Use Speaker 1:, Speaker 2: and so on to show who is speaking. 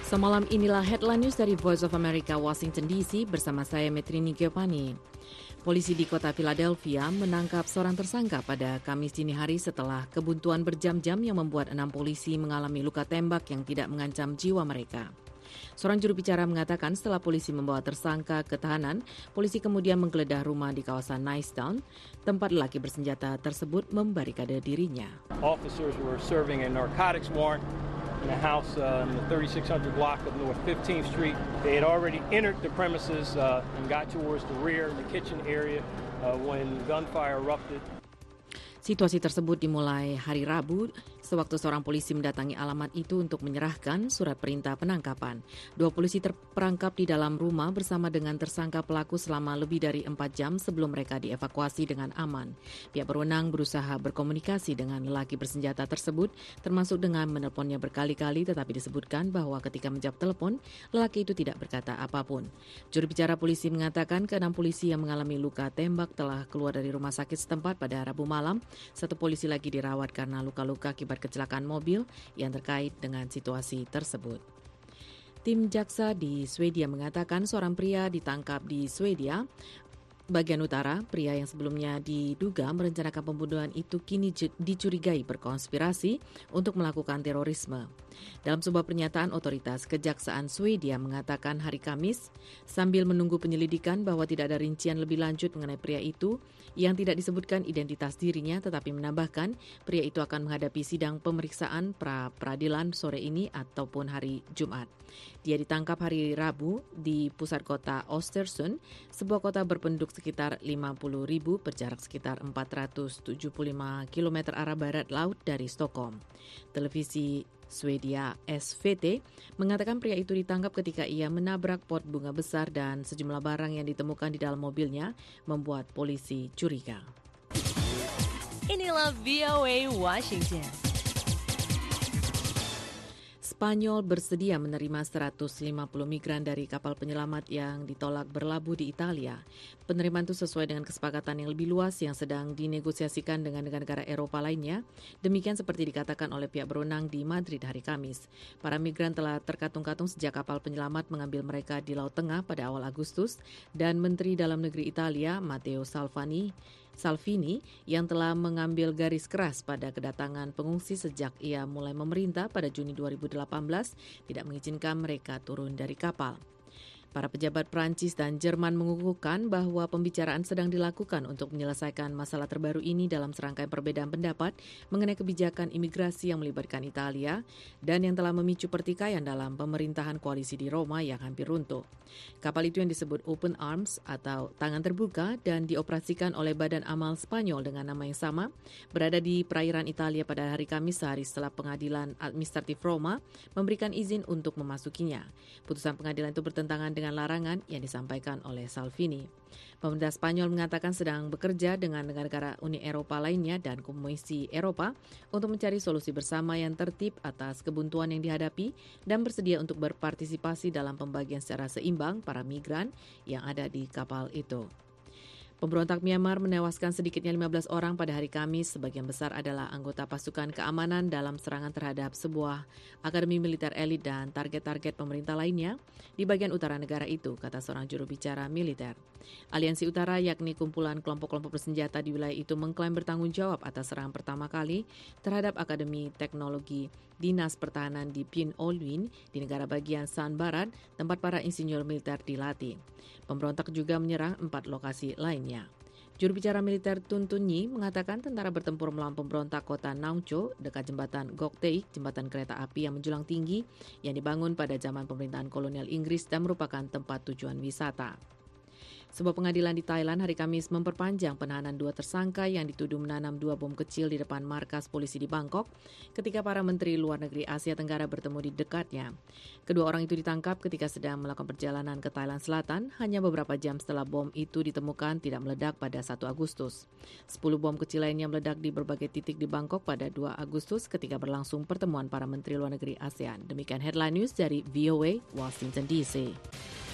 Speaker 1: Semalam inilah headline news dari Voice of America, Washington DC bersama saya Metrini Giovanni. Polisi di kota Philadelphia menangkap seorang tersangka pada Kamis dini hari setelah kebuntuan berjam-jam yang membuat 6 polisi mengalami luka tembak yang tidak mengancam jiwa mereka. Seorang juru bicara mengatakan setelah polisi membawa tersangka ke tahanan, polisi kemudian menggeledah rumah di kawasan Nicetown, tempat lelaki bersenjata tersebut membarikade dirinya.
Speaker 2: Officers were serving a narcotics warrant in a house in the 3600 block of North 15th Street. They had already entered the premises and got towards the rear, the kitchen area, when gunfire erupted.
Speaker 1: Situasi tersebut dimulai hari Rabu, sewaktu seorang polisi mendatangi alamat itu untuk menyerahkan surat perintah penangkapan. 2 polisi terperangkap di dalam rumah bersama dengan tersangka pelaku selama lebih dari 4 jam sebelum mereka dievakuasi dengan aman. Pihak berwenang berusaha berkomunikasi dengan lelaki bersenjata tersebut, termasuk dengan menelponnya berkali-kali, tetapi disebutkan bahwa ketika menjawab telepon, lelaki itu tidak berkata apapun. Juru bicara polisi mengatakan ke-6 polisi yang mengalami luka tembak telah keluar dari rumah sakit setempat pada Rabu malam. 1 polisi lagi dirawat karena luka-luka akibat kecelakaan mobil yang terkait dengan situasi tersebut. Tim jaksa di Swedia mengatakan seorang pria ditangkap di Swedia bagian utara. Pria yang sebelumnya diduga merencanakan pembunuhan itu kini dicurigai berkonspirasi untuk melakukan terorisme. Dalam sebuah pernyataan, otoritas kejaksaan Swedia mengatakan hari Kamis, sambil menunggu penyelidikan bahwa tidak ada rincian lebih lanjut mengenai pria itu yang tidak disebutkan identitas dirinya, tetapi menambahkan pria itu akan menghadapi sidang pemeriksaan pra-peradilan sore ini ataupun hari Jumat. Dia ditangkap hari Rabu di pusat kota Östersund, sebuah kota berpenduduk sekitar 50.000 berjarak sekitar 475 km arah barat laut dari Stockholm. Televisi Swedia SVT mengatakan pria itu ditangkap ketika ia menabrak pot bunga besar dan sejumlah barang yang ditemukan di dalam mobilnya membuat polisi curiga.
Speaker 3: Inilah VOA Washington.
Speaker 1: Spanyol bersedia menerima 150 migran dari kapal penyelamat yang ditolak berlabuh di Italia. Penerimaan itu sesuai dengan kesepakatan yang lebih luas yang sedang dinegosiasikan dengan negara-negara Eropa lainnya. Demikian seperti dikatakan oleh pihak berwenang di Madrid hari Kamis. Para migran telah terkatung-katung sejak kapal penyelamat mengambil mereka di Laut Tengah pada awal Agustus, dan Menteri Dalam Negeri Italia, Matteo Salvini, yang telah mengambil garis keras pada kedatangan pengungsi sejak ia mulai memerintah pada Juni 2018, tidak mengizinkan mereka turun dari kapal. Para pejabat Prancis dan Jerman mengukuhkan bahwa pembicaraan sedang dilakukan untuk menyelesaikan masalah terbaru ini dalam serangkaian perbedaan pendapat mengenai kebijakan imigrasi yang melibatkan Italia dan yang telah memicu pertikaian dalam pemerintahan koalisi di Roma yang hampir runtuh. Kapal itu yang disebut Open Arms atau tangan terbuka dan dioperasikan oleh Badan Amal Spanyol dengan nama yang sama, berada di perairan Italia pada hari Kamis sehari setelah Pengadilan Administratif Roma memberikan izin untuk memasukinya. Putusan pengadilan itu bertentangan dengan larangan yang disampaikan oleh Salvini. Pemerintah Spanyol mengatakan sedang bekerja dengan negara-negara Uni Eropa lainnya dan Komisi Eropa untuk mencari solusi bersama yang tertib atas kebuntuan yang dihadapi dan bersedia untuk berpartisipasi dalam pembagian secara seimbang para migran yang ada di kapal itu. Pemberontak Myanmar menewaskan sedikitnya 15 orang pada hari Kamis. Sebagian besar adalah anggota pasukan keamanan dalam serangan terhadap sebuah akademi militer elit dan target-target pemerintah lainnya di bagian utara negara itu, kata seorang juru bicara militer. Aliansi Utara, yakni kumpulan kelompok-kelompok bersenjata di wilayah itu, mengklaim bertanggung jawab atas serangan pertama kali terhadap Akademi Teknologi Dinas Pertahanan di Pin Olwin di negara bagian San Barat, tempat para insinyur militer dilatih. Pemberontak juga menyerang 4 lokasi lainnya. Juru bicara militer Tun Tunyi mengatakan tentara bertempur melawan pemberontak kota Naungcho dekat jembatan Gokteik, jembatan kereta api yang menjulang tinggi yang dibangun pada zaman pemerintahan kolonial Inggris dan merupakan tempat tujuan wisata. Sebuah pengadilan di Thailand hari Kamis memperpanjang penahanan 2 tersangka yang dituduh menanam 2 bom kecil di depan markas polisi di Bangkok ketika para menteri luar negeri Asia Tenggara bertemu di dekatnya. Kedua orang itu ditangkap ketika sedang melakukan perjalanan ke Thailand Selatan hanya beberapa jam setelah bom itu ditemukan tidak meledak pada 1 Agustus. 10 bom kecil lainnya meledak di berbagai titik di Bangkok pada 2 Agustus ketika berlangsung pertemuan para menteri luar negeri ASEAN. Demikian headline news dari VOA Washington DC.